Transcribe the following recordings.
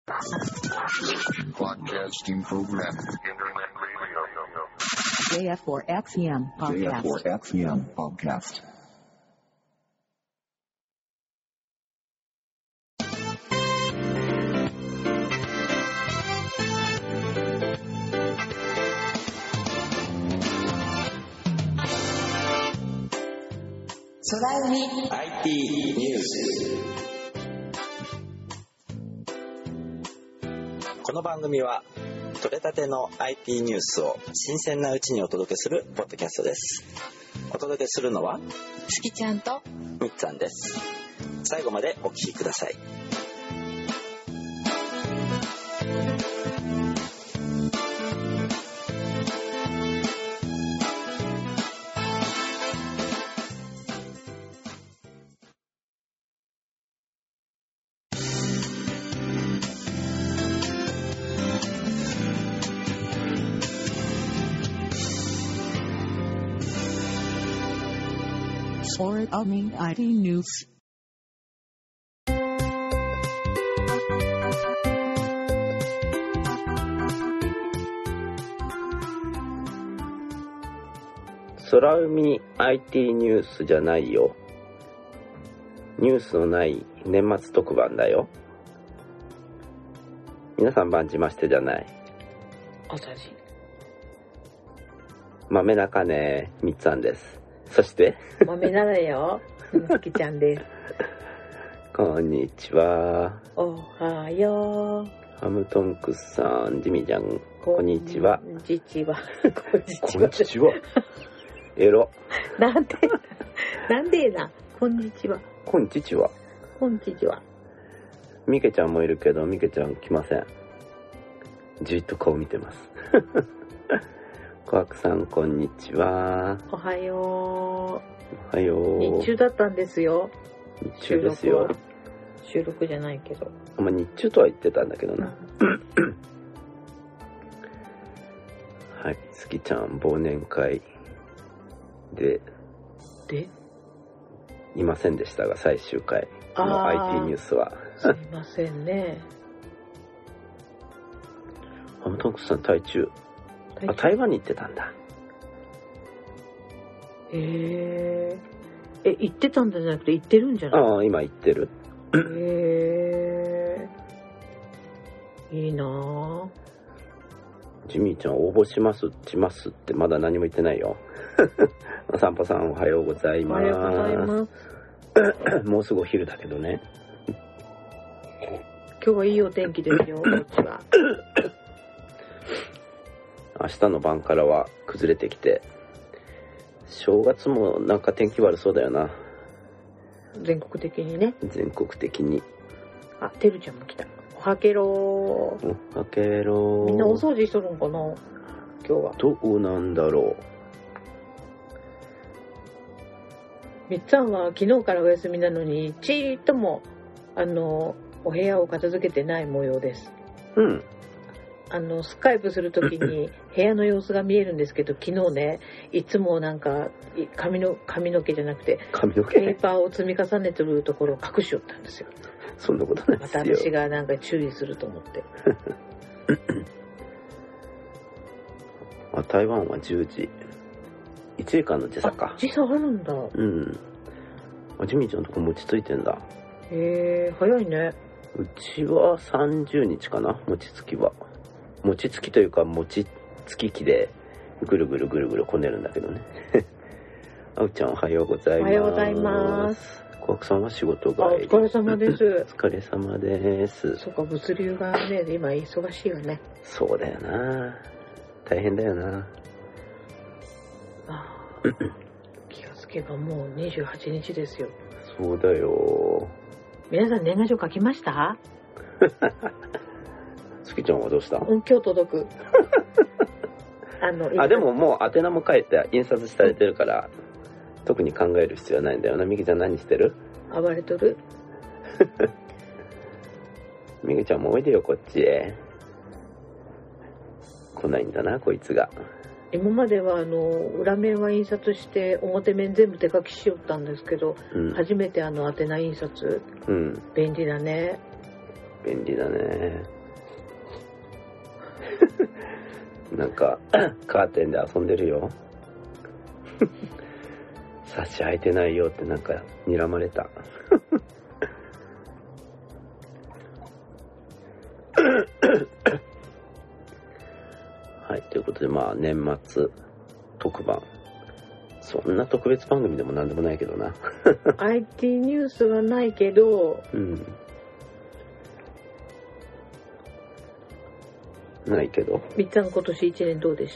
Broadcasting program. JF4XEM podcast. JF4XEM podcast. 空海 IT ニュース。この番組は取れたての IT ニュースを新鮮なうちにお届けするポッドキャストです。お届けするのはすきちゃんとみっつぁんです。最後までお聞きください。 Or IT News. 空海 IT ニュースじゃないよ。ニュースのない年末特番だよ。皆さん番じましてじゃない。 朝日豆中ねみっつぁんです。そして豆なだよすきちゃんです。 こんにちは。 おはよう。 ハムトンクスさん、ジミちゃん、こんにちは。 こんにちは。 こんにちは。エロ。 なんでな。こんにちは。 こんにちは。 こんにちは。 ミケちゃんもいるけど、ミケちゃん来ません。じっと顔見てます。コアクさん、こんにちは。 おはよおはよう。 う。日中だったんですよ。 日中ですよ。 収録じゃないけど。 まあ、日中とは言ってたんだけどな。はい、スキちゃん、忘年会でいませんでしたが、最終回の IT ニュースは。 すいませんね。 ハムトンクスさん、台中。台湾に行ってたんだ。 行ってたんじゃなくて行ってるんじゃない？ ああ、今行ってる。 いいなぁ。 ジミーちゃん応募しますってまだ何も言ってないよ。サンパさんおはようございます。 おはようございます。 もうすぐお昼だけどね。 今日はいいお天気ですよ、こっちは。 明日の晩からは崩れてきて、正月もなんか天気悪そうだよな。 全国的にね。 全国的に。 あ、てるちゃんも来た。おはけろー。 おはけろー。 みんなお掃除しとるんかな、今日は。 どうなんだろみっつぁんは昨日からお休みなのに、ちーっともお部屋を片付けてない模様です。 う。うん。 スカイプするときに部屋の様子が見えるんですけど、昨日ね、いつもなんか髪の毛じゃなくて髪の毛ペーパーを積み重ねてるところを隠しよったんですよ。 そんなことないですよ。 また私がなんか注意すると思って。 台湾は10時。1時間の時差か。 時差あるんだ。 うん。ジミーちゃんとこ餅ついてんだ。 へえ、早いね。 うちは30日かな、餅つきは。餅つきというか餅つき機でぐるぐるこねるんだけどね。あうちゃんおはようございます。 おはようございます。 小悪さんは仕事帰り。 お疲れ様です。 お疲れ様です。 そうか、物流がね、今忙しいよね。 そうだよな。大変だよな。 気がつけばもう28日ですよ。 そうだよ。 皆さん年賀状書きました？ すきちゃんはどうした？ 今日届く。 でももう宛名も書いて印刷されてるから、特に考える必要はないんだよな。みきちゃん何してる？ 暴れとる。 みきちゃんもおいでよこっちへ。来ないんだなこいつが。 今までは裏面は印刷して表面全部手書きしよったんですけど、初めて宛名印刷、便利だね。 便利だね。なんかカーテンで遊んでるよ。サッシ開いてないよってなんか睨まれた。はい、ということでまあ年末特番。そんな特別番組でもなんでもないけどな。 IT ニュースはないけど、 うん。ないけど。 みっちゃん今年1年どうでした？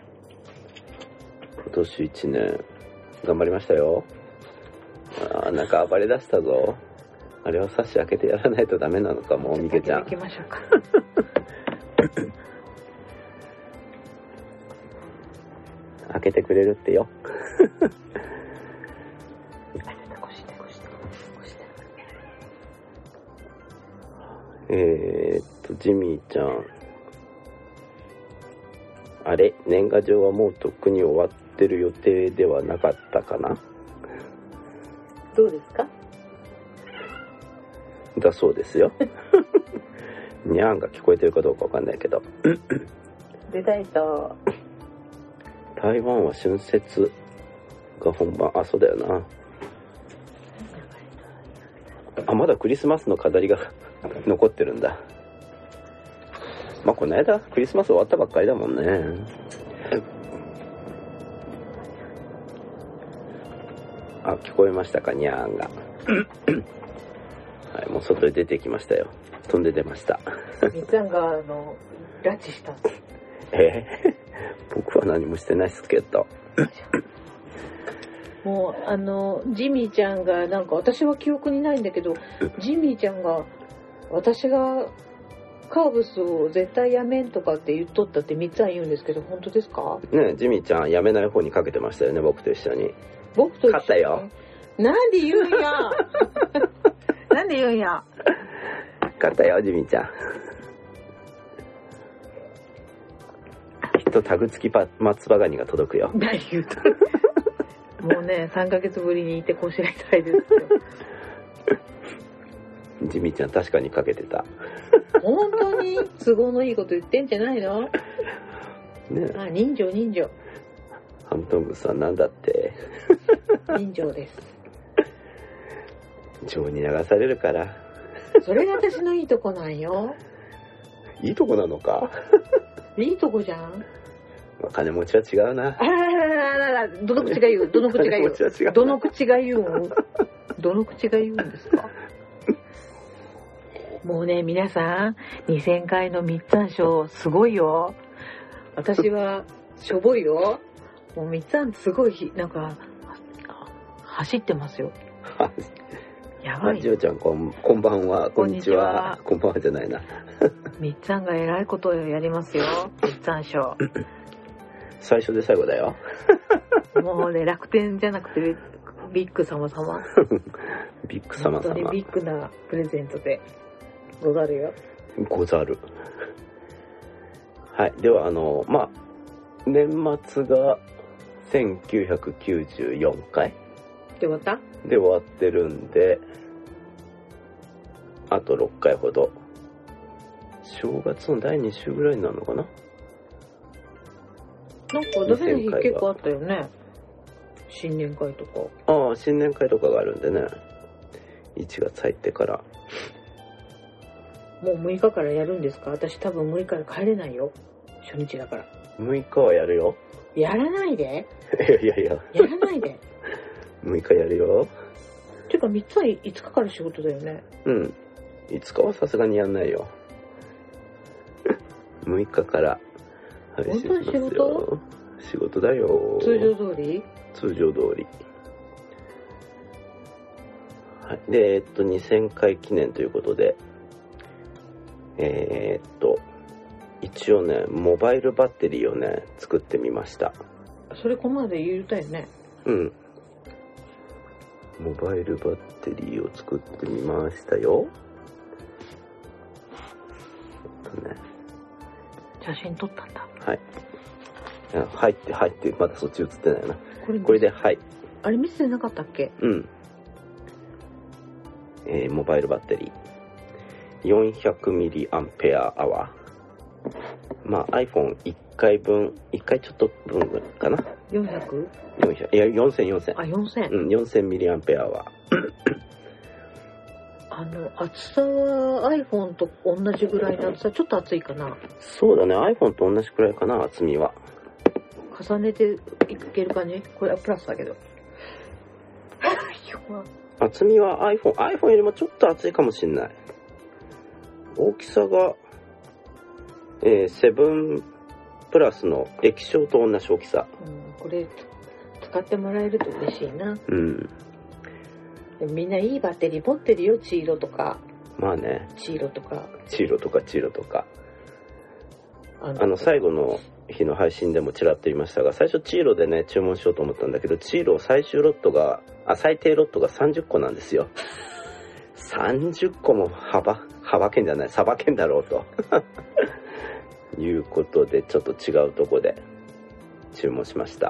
今年1年頑張りましたよ。なんか暴れ出したぞ。あれを差し開けてやらないとダメなのかも、みけちゃん。 行きましょうか。 開けてくれるってよ。ジミーちゃん。あれ、年賀状はもうとっくに終わってる予定ではなかったかな？ どうですか？ だそうですよ。にゃーんが聞こえてるかどうかわかんないけど。 出たいと。 台湾は春節が本番。あ、そうだよな。あ、まだクリスマスの飾りが残ってるんだ。まあこの間クリスマス終わったばっかりだもんね。あ、聞こえましたか、にゃーんが。はい、もう外へ出てきましたよ。飛んで出ました。 みっちゃんが拉致した。 僕は何もしてないですけど。 もうジミーちゃんがなんか、私は記憶にないんだけど、ジミーちゃんが私がカーブスを絶対やめんとかって言っとったってみっちゃん言うんですけど、本当ですか？ ねえ、ジミーちゃんやめない方にかけてましたよね、僕と一緒に。 僕と一緒に。 勝ったよ。 なんで言うんや。なんで言うんや。 勝ったよ、ジミーちゃん。きっとタグ付き松葉ガニが届くよ。 何言うと。もうね、3ヶ月ぶりにいてこしらえたいですよ。 ジミーちゃん確かにかけてた。 本当に都合のいいこと言ってんじゃないの？ ねえ。 あ、人情。 ハントングさんなんだって。 人情です。 情に流されるから。 それが私のいいとこなんよ。 いいとこなのか。 いいとこじゃん。 金持ちは違うな。 あら、どの口が言う？どの口が言う？どの口が言うん？どの口が言うんですか？もうね、皆さん、2000回のみっつぁんショー、すごいよ。私は、しょぼいよ。もうみっつぁんすごい、なんか、走ってますよ。やばい。 ジオちゃん、こんばんは。こんにちは。こんばんはじゃないな。 みっつぁんが偉いことをやりますよ。みっつぁんショー。 最初で最後だよ。 もうね、楽天じゃなくて、ビッグ様様。 ビッグ様様。 本当にビッグなプレゼントでござるよ。 ござる。はい。では、まあ、年末が1994回で終わった？ で終わってるんで、あと6回ほど。正月の第2週ぐらいになるのかな？ なんかダメな日結構あったよね。新年会とか。 ああ、新年会とかがあるんでね。1月入ってから。 もう6日からやるんですか？私多分6日から帰れないよ。初日だから。 6日はやるよ。 やらないで。 いや。 やらないで。 6日やるよ。 ていうか3つは5日から仕事だよね。 うん。5日はさすがにやんないよ。6日から配信しますよ。 本当に仕事？ 仕事だよ。 通常通り？ 通常通り。はい。で、2000回記念ということで、一応ね、モバイルバッテリーをね、作ってみました。 それこの前で言うたよね。 うん。モバイルバッテリーを作ってみましたよ。 写真撮ったんだ。 はい。入って、まだそっち映ってないな。これで、はい。 あれ見せてなかったっけ？ うん。モバイルバッテリー。 400mAh。まあ iPhone1 回分、1回ちょっと分かな。 400？ 400、いや4000。 あ、4000。 うん、4000mAh。 厚さは iPhone と同じぐらいの厚さ、ちょっと厚いかな。 そうだね、iPhone と同じくらいかな、厚みは。 重ねていける感じ？これはプラスだけど。 厚みは iPhone よりもちょっと厚いかもしれない。大きさが、7プラスの液晶と同じ大きさ。 これ使ってもらえると嬉しいな。 うん。 でもみんないいバッテリー持ってるよ。チーロとか。 まあね。 チーロとか。 最後の日の配信でもちらっと言いましたが、最初チーロでね、注文しようと思ったんだけど、チーロ最低ロットが30個なんですよ。30個もさばけんだろうと。いうことで、ちょっと違うとこで注文しました。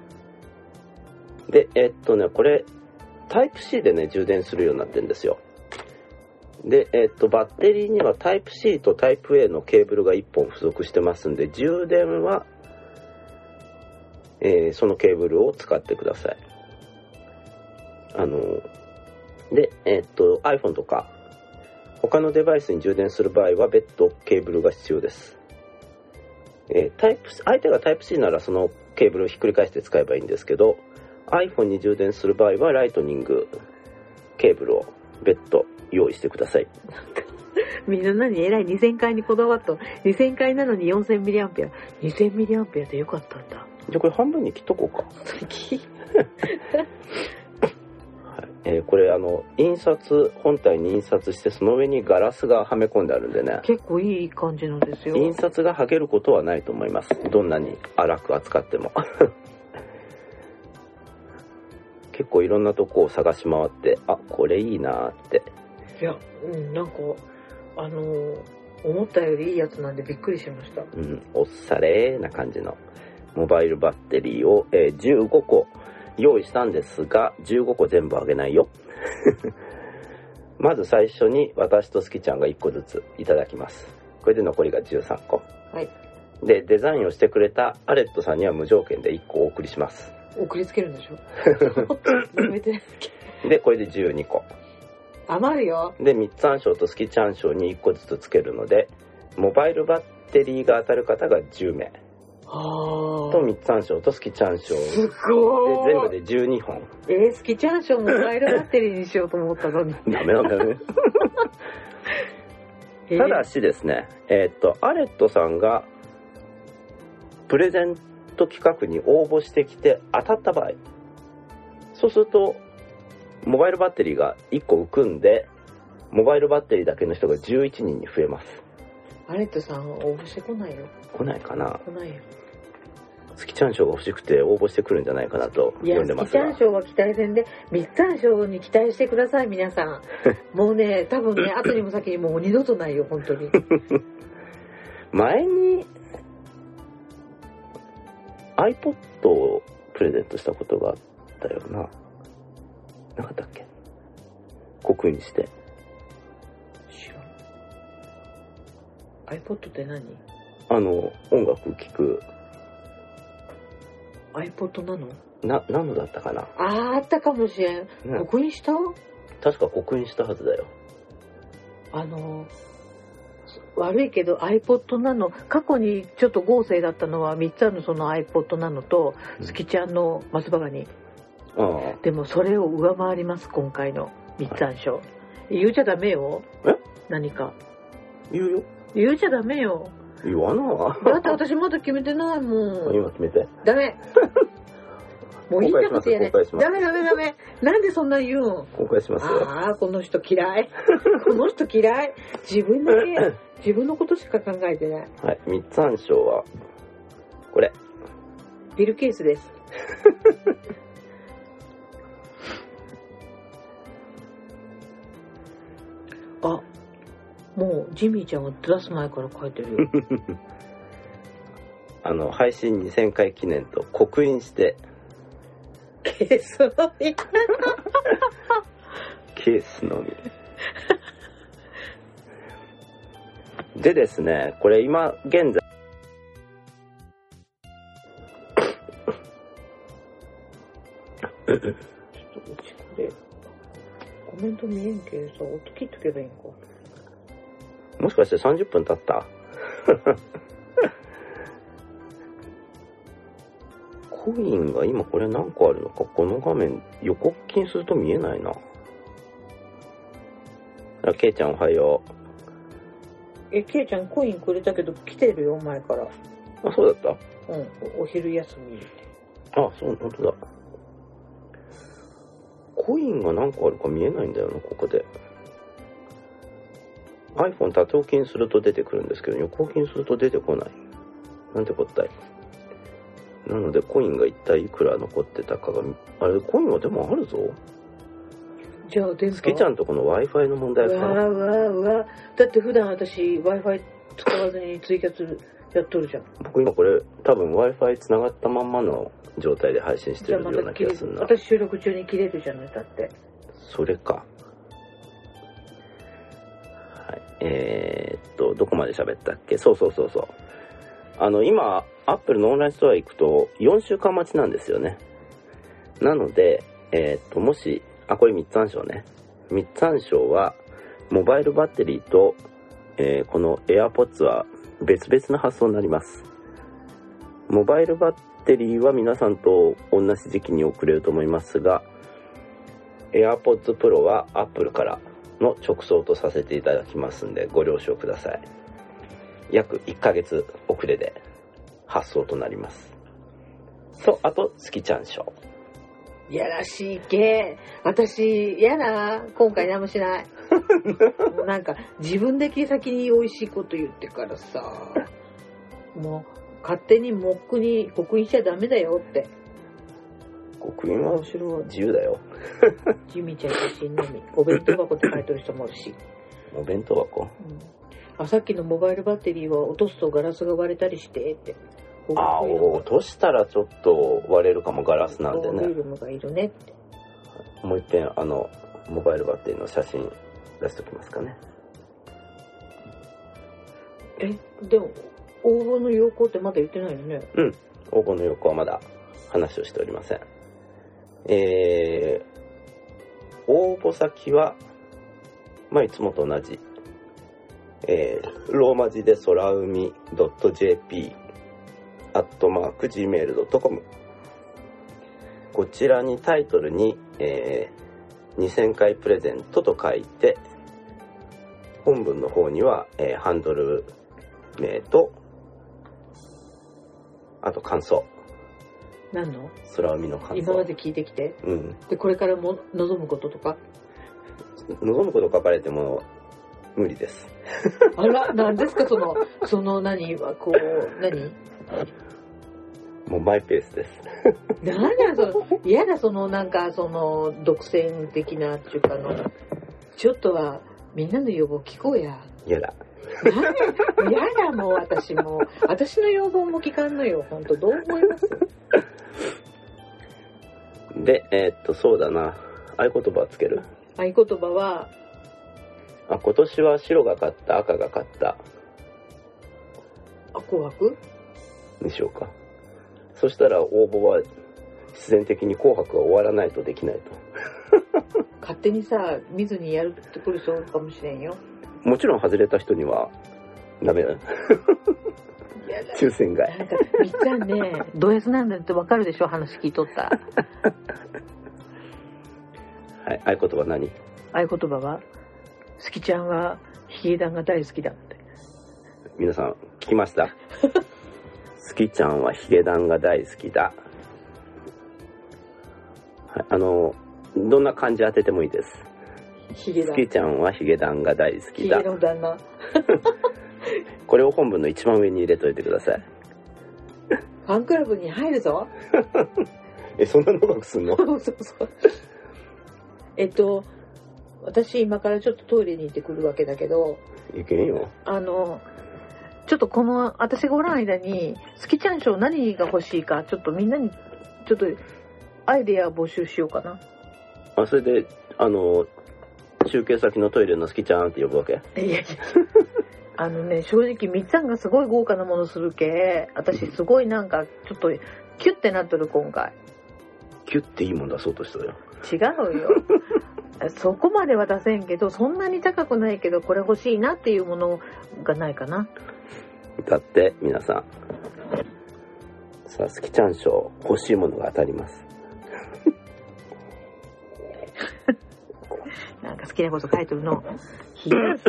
で、これ、タイプ C でね、充電するようになってるんですよ。で、バッテリーにはタイプ C とタイプ A のケーブルが1本付属してますんで、充電は、そのケーブルを使ってください。で、iPhone とか、他のデバイスに充電する場合は別途ケーブルが必要です。相手がタイプ C ならそのケーブルをひっくり返して使えばいいんですけど、iPhone に充電する場合はライトニングケーブルを別途用意してください。 みんな何えらい2000回にこだわった。2000回なのに 4000mAh。2000mAh でよかったんだ。 じゃあこれ半分に切っとこうか。これ本体に印刷して、その上にガラスがはめ込んであるんでね、 結構いい感じのですよ。 印刷が剥げることはないと思います。どんなに粗く扱っても。結構いろんなとこを探し回って、あ、これいいなって。 いや、なんか思ったよりいいやつなんでびっくりしました。 おっされーな感じのモバイルバッテリーを、15個用意したんですが、15個全部あげないよ。まず最初に私とスキちゃんが1個ずついただきます。これで残りが13個。 はい。 で、デザインをしてくれたアレットさんには無条件で1個お送りします。 送りつけるんでしょ。やめて。 で、これで12個。 余るよ。 で、三つ暗証とスキちゃん賞に1個ずつつけるので、モバイルバッテリーが当たる方が10名。と三つ暗証とスキちゃん賞。 すごい。で、全部で12本。 スキちゃん賞モバイルバッテリーにしようと思ったのに。 ダメなんだよね。ただしですね、アレットさんがプレゼント企画に応募してきて当たった場合、そうするとモバイルバッテリーが1個浮くんで、モバイルバッテリーだけの人が11人に増えます。 アレットさんは応募してこないよ。 来ないかな。 来ないよ。 スキちゃん賞が欲しくて応募してくるんじゃないかなと読んでますが。 スキちゃん賞は期待戦で、三つ暗賞に期待してください皆さん。もうね、多分ね、後にも先にもう二度とないよ本当に。 前に iPod をプレゼントしたことがあったよな。なかったっけ？刻印して。 知らん。iPod って何？ 音楽聴く。 iPod なの？ 何のだったかな。 あったかもしれん。刻印した？ 確か刻印したはずだよ。 悪いけど iPod なの、過去にちょっと合成だったのは3つあるの、その iPod なのと、スキちゃんの松葉ガニ。でもそれを上回ります、今回の3つ暗証。言うちゃダメよ。何か。 言うよ。 言うちゃダメよ。 言わな。 だって私まだ決めてないもん。 今決めて。 ダメ。もう言いたくてやね。ダメ。なんでそんな言うの？ 公開しますよ。 ああ、この人嫌い。この人嫌い。自分だけ、自分のことしか考えてない。 はい、三つ暗証は、これ。 ビルケースです。あ、もうジミーちゃんは出す前から書いてるよ。 配信2000回記念と刻印して、 ケースのみ。 ケースのみ。 でですね、これ今現在ちょっとうちこれコメント見えんけどさ、音切っとけばいいんか。 もしかして30分経ったコインが今これ何個あるのか、この画面横切りすると見えないな。あ、ケイちゃんおはよケイちゃんコインくれたけど来てるよ、前から。 う。あ、そうだっうん、お昼休みって。 た？あ、そう、本当だ。コインが何個あるか見えないんだよな、ここで。iPhone 縦置きにすると出てくるんですけど、横置きにすると出てこない。なんてこったい。なのでコインが一体いくら残ってたかが、あれ、コインはでもあるぞ。 じゃあ電波。 スケちゃんとこの Wi-Fi の問題かな。 うわ。だって普段私 Wi-Fi 使わずにツイキャスやっとるじゃん。 僕今これ多分 Wi-Fi 繋がったまんまの状態で配信してるような気がするな。 私収録中に切れるじゃんね、だって。 それか。はい。どこまで喋ったっけ？そう。今、Apple のオンラインストア行くと4週間待ちなんですよね。なので、もし、これ3つ暗証ね。3つ暗証は、モバイルバッテリーと、この AirPods は別々の発送になります。モバイルバッテリーは皆さんと同じ時期に送れると思いますが、AirPods Pro は Apple からの直送とさせていただきますんで、ご了承ください。約1ヶ月遅れで発送となります。あと、スキちゃん賞。 やらしいけ。私、やだ。今回何もしない。もうなんか、自分で先に美味しいこと言ってからさ、もう、勝手にモックに刻印しちゃダメだよって。 刻印は自由だよ。 ジミちゃん自身のみ。お弁当箱って書いてる人もいるし。 お弁当箱、 さっきのモバイルバッテリーは落とすとガラスが割れたりしてって。 落としたらちょっと割れるかも、ガラスなんでね。 フィルムがいるねって。 もう一遍モバイルバッテリーの写真出しておきますかね。 でも応募の要項ってまだ言ってないよね。 応募の要項はまだ話をしておりません。応募先は、いつもと同じ、ローマ字で空海 .jp @gmail.com、 こちらにタイトルに、2000回プレゼントと書いて、本文の方には、ハンドル名と、あと感想。 何の？ 空海の感想。 今まで聞いてきて。 うん。 で、これからも望むこととか。 望むこと書かれても無理です。 あら、何ですかその何はこう何？ もうマイペースです。 何や嫌だなんか独占的なっていうかちょっとはみんなの要望聞こうや。 嫌だ。 嫌だもう私の要望も聞かんのよ。本当どう思います？ でそうだな、合言葉をつける。 合言葉は今年は白が勝った赤が勝った紅白にしようか。そしたら応募は必然的に紅白が終わらないとできないと。 勝手にさ見ずにやるってくる人かもしれんよ。 もちろん外れた人にはダメだ。抽選外。 なんかみっちゃんねド S なんだってわかるでしょ、話聞いとった。 はい、合言葉何？ 合言葉はスキちゃんはヒゲダンが大好きだって。 皆さん聞きました？スキちゃんはヒゲダンが大好きだ。はい、どんな漢字当ててもいいです。 ヒゲダン。 スキちゃんはヒゲダンが大好きだ。 ヒゲの旦那。 これを本文の一番上に入れといてください。 ファンクラブに入るぞ。 そんな長くすんの？ そう。私今からちょっとトイレに行ってくるわけだけど。 いけんよ。 ちょっと私がおらん間にスキちゃん賞何が欲しいかちょっとみんなにちょっとアイデア募集しようかな。 それで中継先のトイレのスキちゃんって呼ぶわけ？ いや正直みっちゃんがすごい豪華なものするけ、私すごいなんかちょっとキュッてなっとる今回。 キュッていいもん出そうとしたよ。 違うよ。そこまでは出せんけど、そんなに高くないけどこれ欲しいなっていうものがないかな。 だって皆さん、さあスキちゃん賞欲しいものが当たります。 なんか好きなこと書いてるの。ひどいです。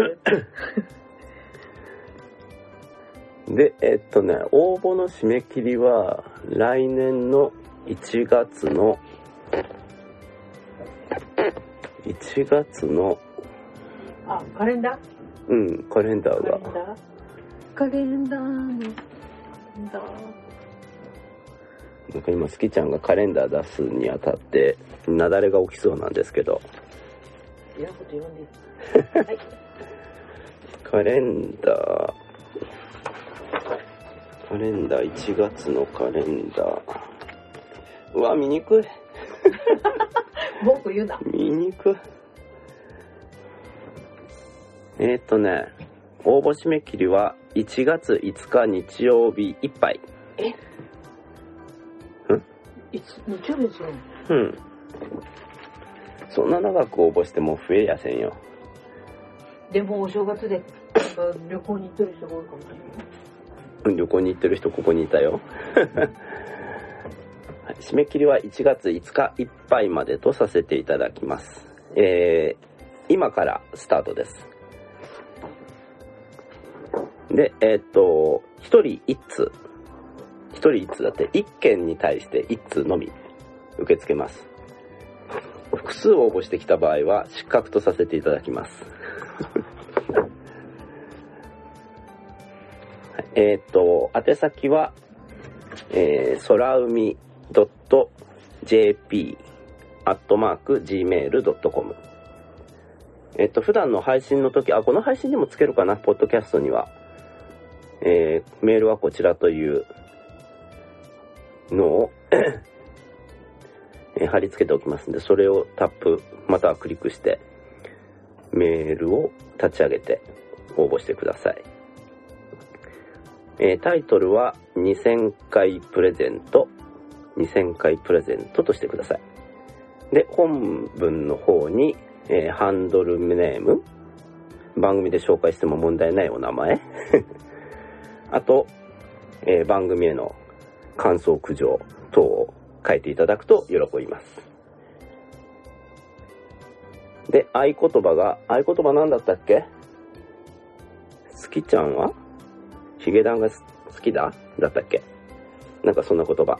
で、応募の締め切りは来年の1月のあ、カレンダー？ うん、カレンダーがカレンダーのなんか今スキちゃんがカレンダー出すにあたって雪崩が起きそうなんですけど、 嫌なこと言わんでいい。はい。 カレンダー1月のカレンダー、うわ見にくい。 文句言うな。 見にくい。応募締め切りは1月5日日曜日いっぱい。 日曜日ですよ。 うん。そんな長く応募しても増えやせんよ。 でもお正月で旅行に行ってる人が多いかもしれない。 旅行に行ってる人ここにいたよ。はい、締め切りは1月5日いっぱいまでとさせていただきます。今からスタートです。で、1人1通。1人1通だって1件に対して1通のみ受け付けます。複数応募してきた場合は失格とさせていただきます。宛先は、空海 .jp@gmail.com。普段の配信の時、この配信にもつけるかな、ポッドキャストには。メールはこちらというのを貼り付けておきますので、それをタップまたはクリックしてメールを立ち上げて応募してください。タイトルは2000回プレゼントとしてください。で、本文の方に、ハンドルネーム、番組で紹介しても問題ないお名前あと、番組への感想苦情等を書いていただくと喜びます。で、合言葉なんだったっけ？スキちゃんはヒゲダンが好きだったっけ？なんかそんな言葉。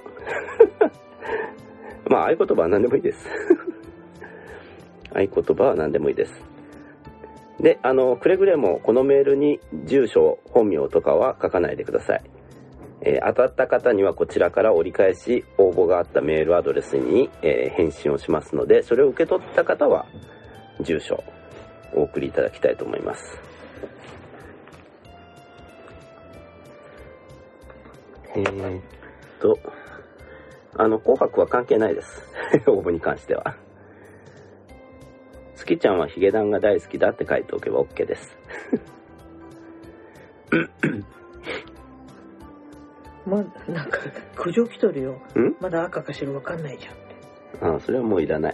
まあ合言葉は何でもいいです。合言葉は何でもいいです。で、くれぐれもこのメールに住所、本名とかは書かないでください。当たった方にはこちらから折り返し応募があったメールアドレスに、返信をしますので、それを受け取った方は住所お送りいただきたいと思います。紅白は関係ないです。応募に関しては。スキちゃんはヒゲダンが大好きだって書いておけば OK です。 なんか苦情来とるよ。 ん？ まだ赤か白わかんないじゃんって。 それはもういらない。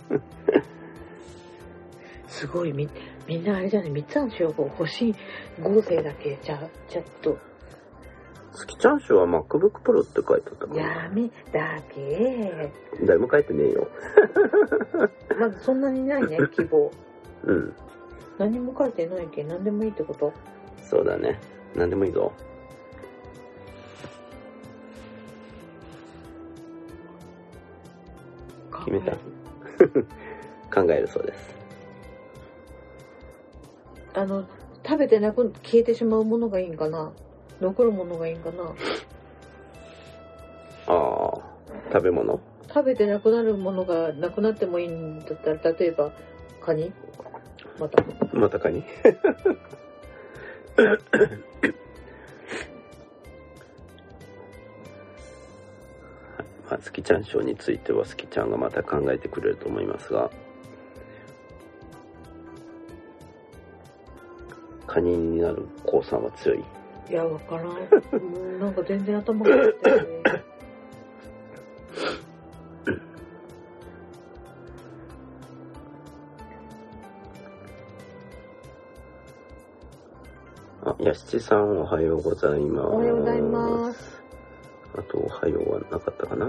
すごいみんなあれじゃね、三つの称号欲しい合成だけちょっと。 スキちゃん賞は MacBook Pro って書いてあったかな。 やめだけ。 誰も書いてねえよ。 まずそんなにないね、希望。 うん。 何も書いてないけん何でもいいってこと？ そうだね。何でもいいぞ。決めた？考えるそうです。 食べて消えてしまうものがいいんかな？残るものがいいんかな？ 食べ物？ 食べてなくなるものがなくなってもいいんだったら、例えばカニ？またカニ？スキちゃん賞についてはスキちゃんがまた考えてくれると思いますが、 カニになるコウさんは強い？ いや、わからん。なんか全然頭が回ってない。 あ、やしちさんおはようございます。 おはようございます。 あとおはようはなかったかな。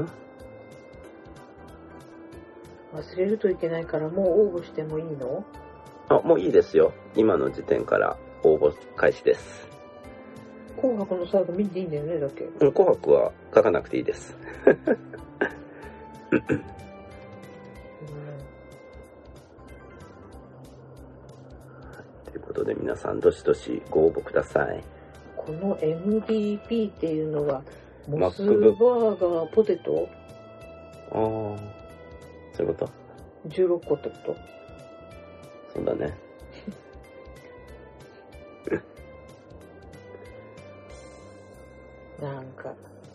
忘れるといけないからもう応募してもいいの？ あ、もういいですよ。今の時点から応募開始です。 紅白の最後見ていいんだよね、だけ。 紅白は書かなくていいです。ということで皆さんどしどしご応募ください。 この MVP っていうのはモスバーガーポテト？ ああ、そういうこと？ 16 個ってこと？ そうだね。 なんか、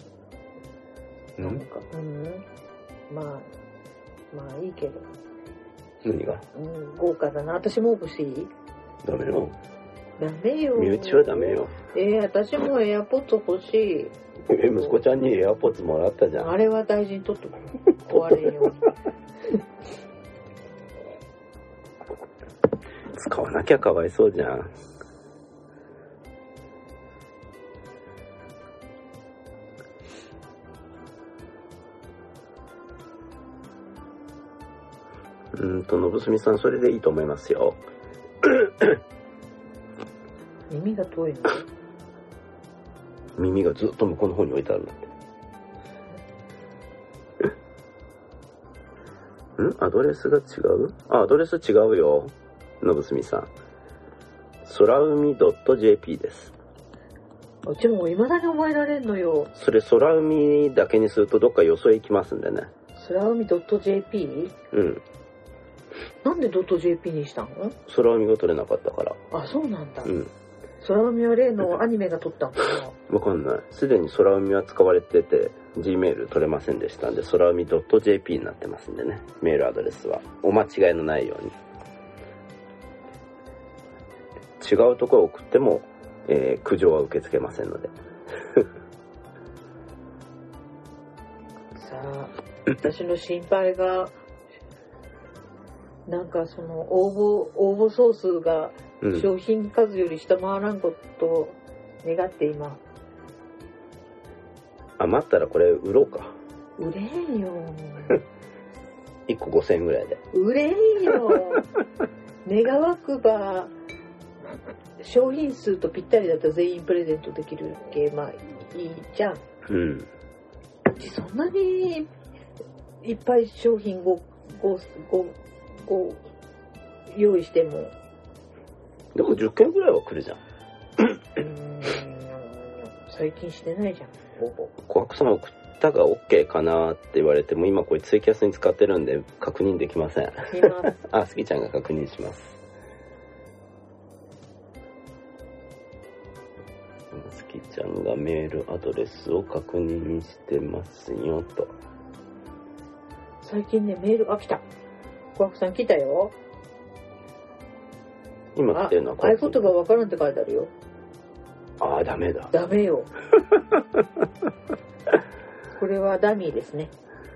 まあいいけど。 何が？ 豪華だな。私も応募していい？ ダメよ。 ダメよ。 身内はダメよ。 私もエアポッツ欲しい。 息子ちゃんにエアポッツもらったじゃん。 あれは大事に取っとく。壊れんように。 使わなきゃかわいそうじゃん。のぶすみさん、それでいいと思いますよ。 耳が遠いの？ 耳がずっと向こうの方に置いてあるんだって。アドレスが違う？アドレス違うよ。のぶすみさん。空海 .jp です。 うちも未だに覚えられんのよ。 それ空海だけにするとどっかよそへ行きますんでね。 空海 .jp？ なんで .jp にしたの？ 空海が取れなかったから。 あ、そうなんだ。空海は例のアニメが撮ったのかな？ わかんない。すでに空海は使われてて Gmail 取れませんでしたんで、空海 .jp になってますんでね。メールアドレスはお間違いのないように。違うところを送っても、苦情は受け付けませんので。 さあ、私の心配がなんかその応募総数が商品数より下回らんことを願っています。 待ったらこれ売ろうか。 売れんよ。 1個5000円ぐらいで。 売れんよ。願わくば商品数とぴったりだったら全員プレゼントできるけ、まあいいじゃん。そんなにいっぱい商品5用意しても。 でも10件ぐらいは来るじゃん。 最近してないじゃん。 小白さん送ったが OK かなって言われても、今これツイキャスに使ってるんで確認できません。スギちゃんが確認します。スギちゃんがメールアドレスを確認してますよと。 最近ね、メール、来た。小白さん来たよ。 今来てるのは合言葉わからんって書いてあるよ。 ダメだ。 ダメよ。これはダミーですね。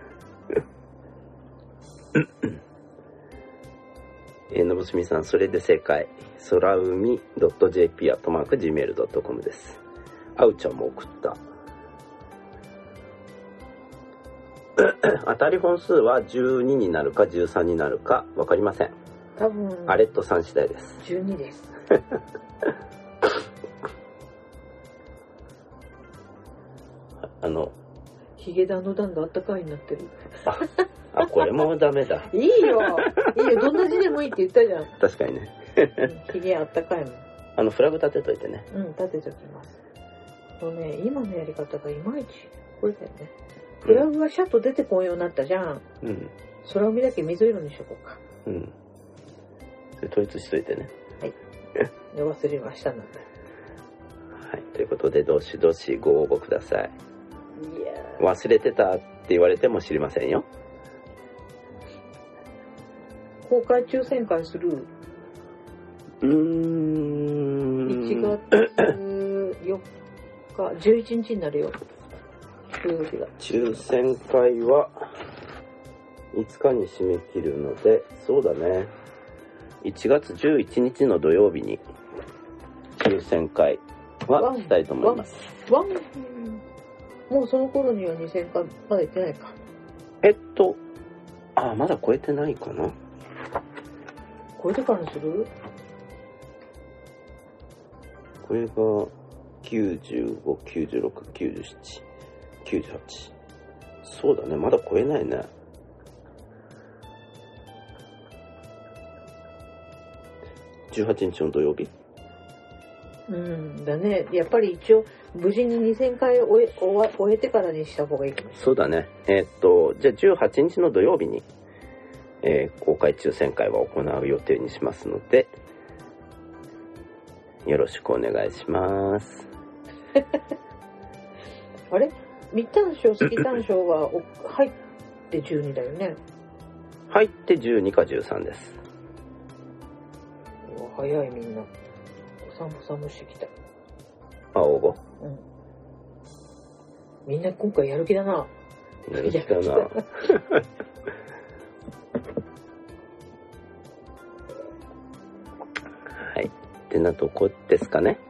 のぶすみさん、それで正解。空海 .jp@gmail.com です。あうちゃんも送った。当たり本数は12になるか13になるか分かりません。 多分アレットさん次第です。 12です。ヒゲダンの段があったかいになってる。 これもダメだ。 いいよ。どんな字でもいいって言ったじゃん。 確かにね。 ヒゲあったかいもん。 フラグ立てといてね。 立てときます。今のやり方がいまいちこれだよね。フラグがシャッと出てこんようになったじゃん。空海だけ水色にしとこうか。 それ統一しといてね。 はい。忘れましたなんだ。 はい。ということで、どしどしご応募ください。忘れてたって言われても知りませんよ。 公開抽選会する？ 4日、11日になるよ。土曜日が。 抽選会は5日に締め切るので、そうだね。1月11日の土曜日に抽選会はしたいと思います。 もうその頃には2000回まだ行ってないか。 まだ超えてないかな。 超えてからにする？ これが95、96、97、98。そうだね、まだ超えないね。18日の土曜日。 だね。やっぱり一応無事に2000回終えてからにした方がいいかもしれない。 そうだね。じゃあ18日の土曜日に、公開抽選会は行う予定にしますので、よろしくお願いします。 あれ？密探賞、スキ探賞は入って12だよね。 入って12か13です。 早いみんな。散歩してきた。 応募？ みんな今回やる気だな。 やる気だな。はい。ってなとこですかね。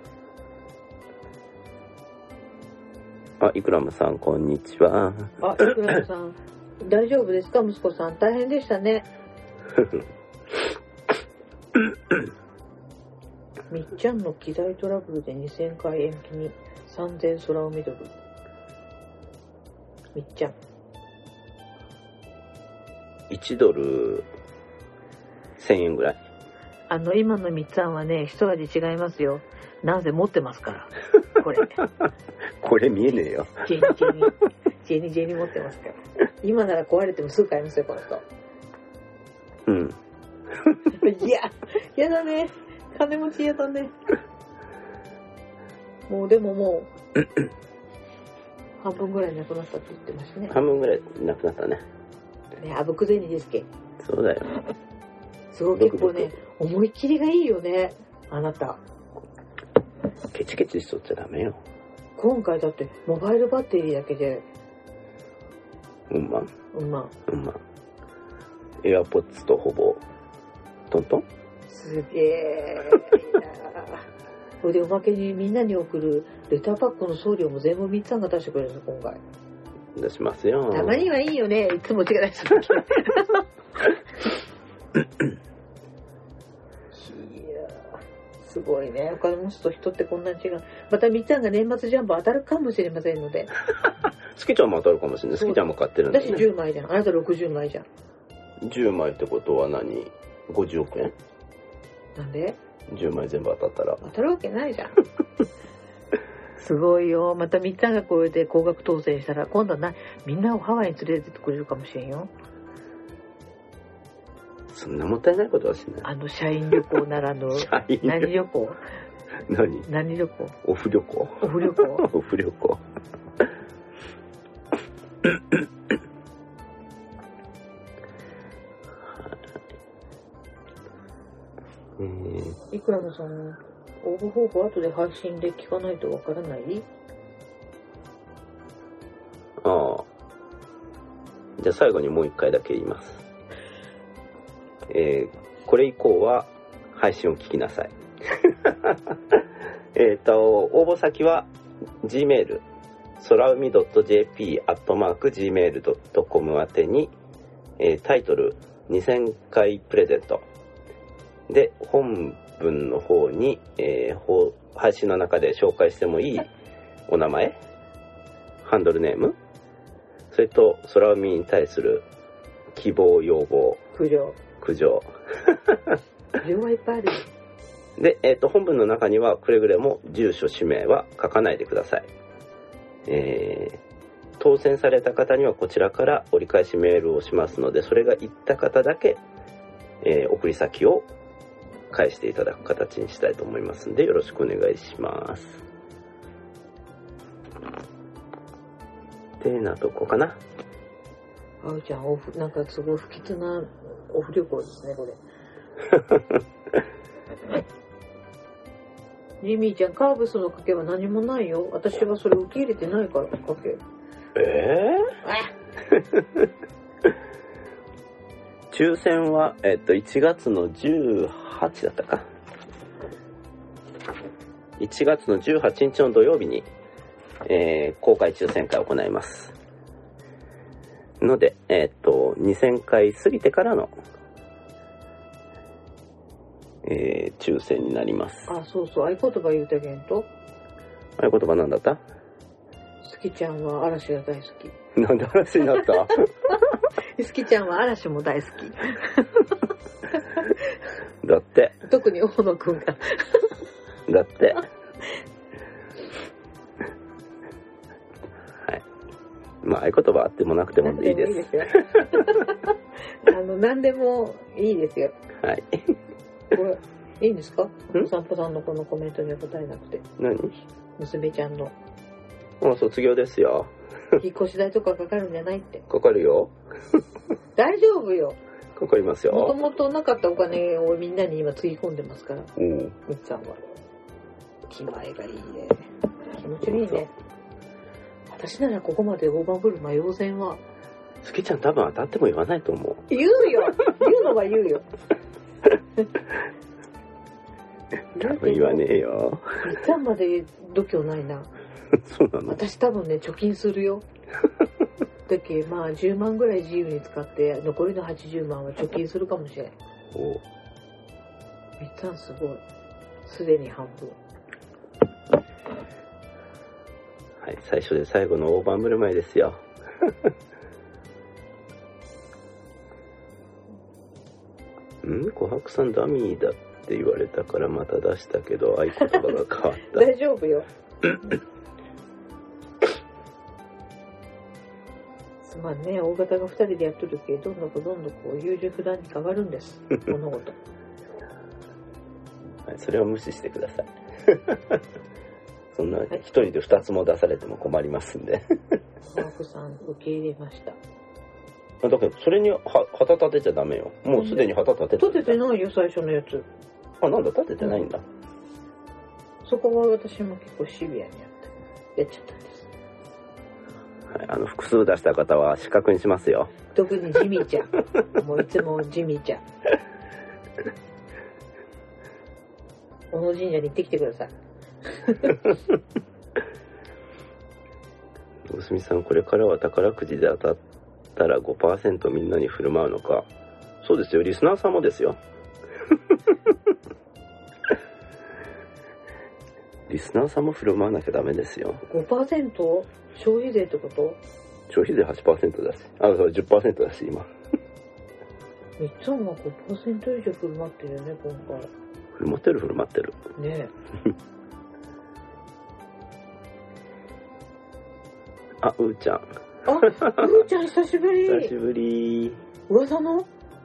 イクラムさん、こんにちは。 イクラムさん、大丈夫ですか？息子さん、大変でしたね。みっちゃんの機材トラブルで2000回延期に3000空を見とる。みっちゃん。 1ドル1000円ぐらい。 今のみっちゃんはね、一味違いますよ。なぜ持ってますから。これ。 これ見えねえよ。 ジェニ持ってますから。今なら壊れてもすぐ買いますよ、この人。 うん。 やだね。金持ちやだね。でも半分ぐらいなくなったって言ってましたね。 半分ぐらいなくなったね。 あぶく銭ですけ。 そうだよ。 すごい結構ね、思い切りがいいよね、あなた。 ケチケチしとっちゃダメよ。 今回だってモバイルバッテリーだけでうんま。エアポッツとほぼトントン。 すげえこれでおまけにみんなに送るレターパックの送料も全部みっつぁんが出してくれるんですよ、今回。 出しますよ。 たまにはいいよね、いつも違いする。すごいね、お金持つと人ってこんなに違う。またみっつぁんが年末ジャンボ当たるかもしれませんので。 スキちゃんも当たるかもしれない。スキちゃんも買ってるんだ私10枚じゃん、あなた60枚じゃん。 10枚ってことは何？50億円？ なんで ？10枚全部当たったら当たるわけないじゃん。すごいよ。またみっつぁんがこれで高額当選したら今度はみんなをハワイに連れてってくれるかもしれんよ。 そんなもったいないことはしない。 社員旅行ならぬ何旅行？何旅行？ オフ旅行。 オフ旅行。 オフ旅行。 いくらのさん、応募方法後で配信で聞かないとわからない？ じゃあ最後にもう一回だけ言います。これ以降は配信を聞きなさい。応募先は Gmail 空海 .jp@gmail.com 宛てに、タイトル2000回プレゼントで本文の方に、配信の中で紹介してもいいお名前、ハンドルネーム、それと空海に対する希望、要望、苦情はいっぱいある。で、本文の中にはくれぐれも住所氏名は書かないでください。当選された方にはこちらから折り返しメールをしますので、それが行った方だけ、送り先を返していただく形にしたいと思いますので、よろしくお願いします。てなとこかな。 あうちゃん、なんかすごい不吉なオフ旅行ですね、これ。 ジミーちゃん、カーブスの賭けは何もないよ。私はそれ受け入れてないから、賭け。 抽選は、1月の18だったか。1月の18日の土曜日に、公開抽選会を行います。ので、2000回過ぎてからの、抽選になります。 あ、そうそう、合言葉言うたけんと。 合言葉なんだった？ すきちゃんは嵐が大好き。 なんで嵐になったすきちゃんは嵐も大好き。 だって。 特に大野くんが。 だって。はい。まあ、合言葉あってもなくてもいいです。 いいですよ。何でもいいですよ。 はい。 これ、いいんですか？お散歩さんのこのコメントには答えなくて。 何？ 娘ちゃんの。 もう卒業ですよ。 引っ越し代とかかかるんじゃないって。 かかるよ。 大丈夫よ。 かかりますよ。 もともとなかったお金をみんなに今つぎ込んでますから。みっちゃんは。気前がいいね。気持ちいいね。私ならここまで大盤振る舞い用然は。 すきちゃん多分当たっても言わないと思う。 言うよ。言うのは言うよ。 多分言わねえよ。 みっちゃんまで度胸ないな。 そうなの？ 私多分ね、貯金するよ。だっけ、まあ10万ぐらい自由に使って残りの80万は貯金するかもしれん。 お。 みっちゃんすごい。すでに半分。 はい、最初で最後の大盤振る舞いですよ。琥珀さんダミーだって言われたからまた出したけど合言葉が変わった。 大丈夫よ。すまんね、大型が2人でやっとるけど、どんどんこう優柔不断に変わるんです。物事。 はい、それは無視してください。そんな一人で2つも出されても困りますんで。 琥珀さん受け入れました。 だけどそれに旗立てちゃダメよ。もうすでに旗立てて立ててないよ、最初のやつ。 あ、なんだ、立ててないんだ。 そこは私も結構シビアにやっちゃったんです。 はい、複数出した方は失格にしますよ。 特にジミーちゃん。もういつもジミーちゃん。小野神社に行ってきてください。 おすみさん、これからは宝くじで当たったら 5% みんなに振る舞うのか。そうですよ、リスナーさんもですよ。リスナーさんも振る舞わなきゃダメですよ。 5%？ 消費税ってこと？ 消費税 8% だし、そう 10% だし今。 みっちゃんは 5% 以上振る舞ってるよね、今回。 振る舞ってるねえ。 あ、うーちゃん。 うーちゃん久しぶり。 久しぶり。 噂の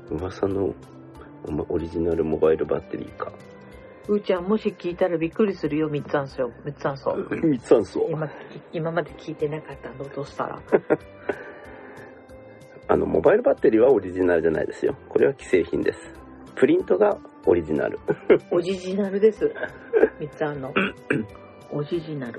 オリジナルモバイルバッテリーか。 うーちゃんもし聞いたらびっくりするよ、みっつぁんそう。今まで聞いてなかったのどうしたら。 モバイルバッテリーはオリジナルじゃないですよ。これは既製品です。プリントがオリジナル。 オリジナルです。みっつぁんの。オリジナル。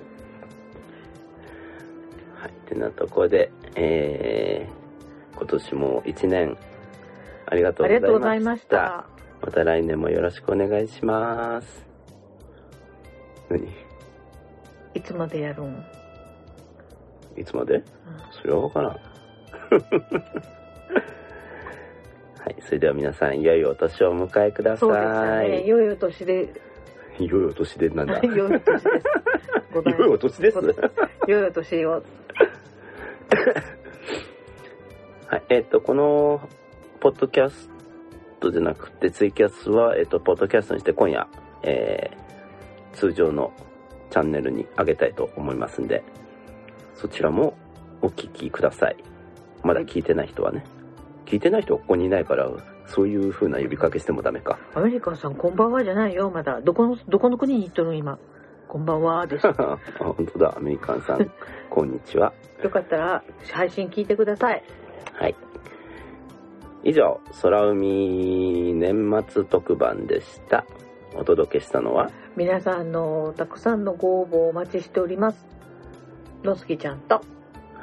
はい。ってなところで、今年も1年ありがとうございました。また来年もよろしくお願いします。何？ いつまでやるん？ いつまで？それは分からん。はい、それでは皆さん、良いお年をお迎えください。 そうですね。良いお年で。 良いお年でなんだ。 良いお年です。 良いお年です。 良いお年を。 はい、このポッドキャストじゃなくてツイキャスはポッドキャストにして今夜、通常のチャンネルに上げたいと思いますんで、そちらもお聞きください。まだ聞いてない人はね。聞いてない人はここにいないからそういう風な呼びかけしてもダメか。 アメリカンさんこんばんはじゃないよ。まだどこの国に行っとる今。こんばんはです。 あ、本当だ。アメリカンさんこんにちは。 よかったら配信聞いてください。 はい。以上、空海年末特番でした。 お届けしたのは皆さんのたくさんのご応募をお待ちしております。のすきちゃんと、 はい、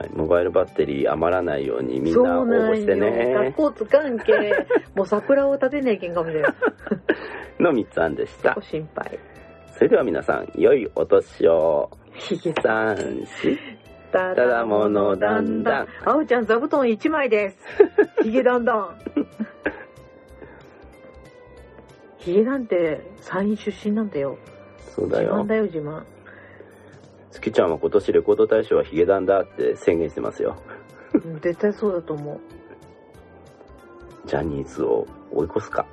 モバイルバッテリー余らないようにみんな応募してね。 学校つかんけもう桜を立てないけんかもしれないの3つ案でした。 心配。 それでは皆さん良いお年を。 ひげさんしただものだんだん。 あおちゃん座布団1枚ですひげだんだんひげなんて山陰出身なんだよ。 そうだよ。 自慢だよ自慢。 月ちゃんは今年レコード大賞はヒゲダンだって宣言してますよ絶対そうだと思う。 ジャニーズを追い越すか。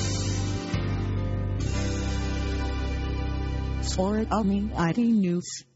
For Army ID News